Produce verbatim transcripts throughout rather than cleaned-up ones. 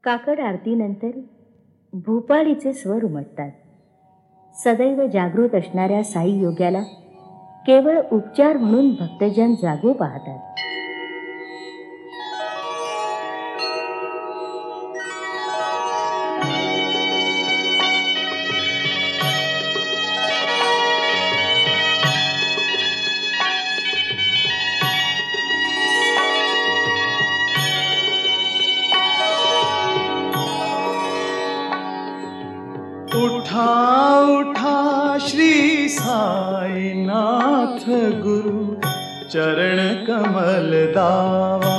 काकड आरतीनंतर भूपाळीचे स्वर उमटतात. सदैव जागृत असणाऱ्या साई योग्याला केवळ उपचार म्हणून भक्तजन जागू पाहतात. उठा उठा श्री साईनाथ गुरु चरण कमल दावा.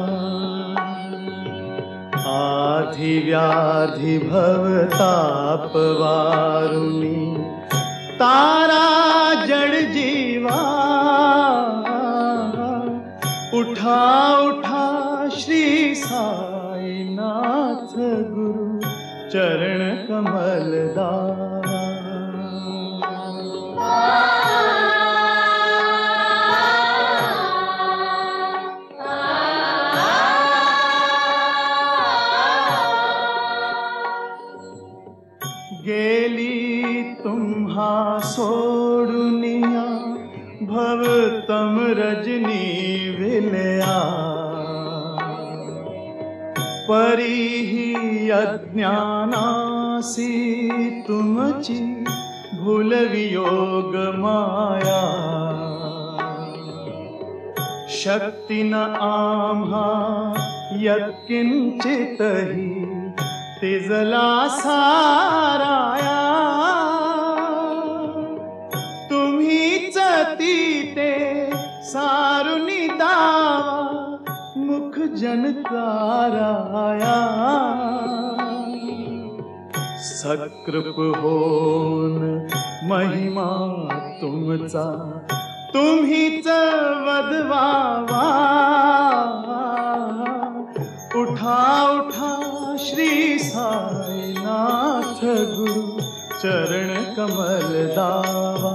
आधि व्याधि भवताप वारुणी तारा जड़ जीवा. उठा उठा श्री साईनाथ गुरु चरण कमल दावा. गेली तुम्हा सोडुनिया भवतम रजनी विलया. परीही अज्ञानासी तुमची भूलवियोग माया. शक्ती न आम्हा यत्किंचितही तिजला साराया. तुम्हीच तीते सारुनी दावा मुख जनकाराया. सकृप होन महिमा तुमचा तुम्हीच वदवावा. उठा उठा श्री साईनाथ गुरु चरण कमल दावा.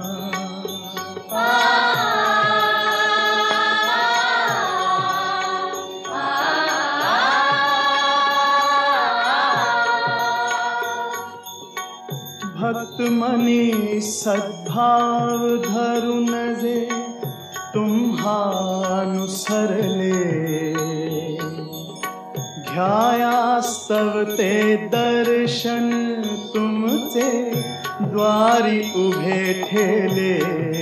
भक्त मनी सद्भाव धरुन जे तुम्हानुसरले. घ्यायास्तव ते दर्शन तुमचे द्वारी उभे ठेले.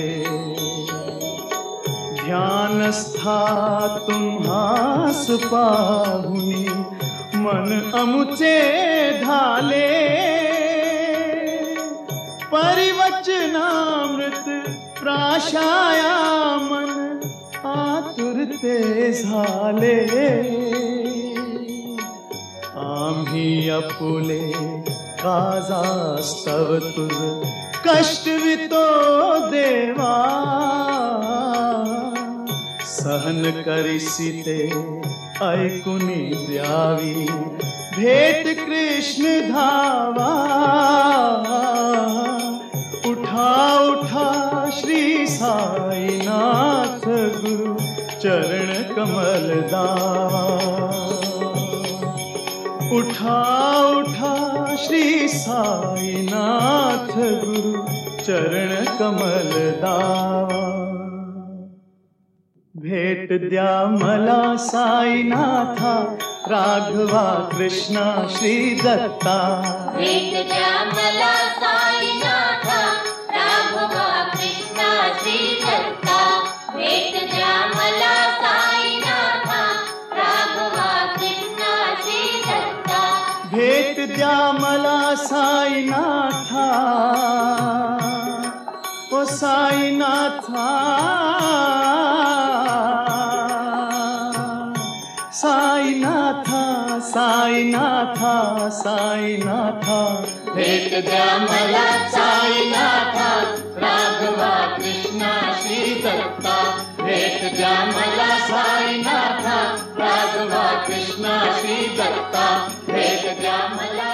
ध्यानस्था तुम्हास पाहुनी मन अमुचे धाले. परिवचनामृत प्राशाया मन आतुरते झाले. आम्ही अपुले काजास्तव तुझ कष्टवितो देवा. सहन करिसिते ऐकुनी द्यावी भेट कृष्ण धावा. उठा उठा श्री साईनाथ गुरु चरण कमल दावा. उठा उठा श्री साईनाथ गुरु चरण कमल दावा. भेट द्या मला साईनाथा राघवा कृष्णा श्री दत्ता. भेट द्या मला साईनाथा राघवा कृष्णा श्री दत्ता. भेट द्या मला साईनाथा राघवा कृष्णा श्री दत्ता. भेट द्या मला साईनाथा ओ साईनाथा. साईनाथा साईनाथा साईनाथा. भेट द्या मला साईनाथा राघवा कृष्णा श्री दत्ता. भेट द्या मला साईनाथा राघवा कृष्णा श्री दत्ता. भेट द्या मला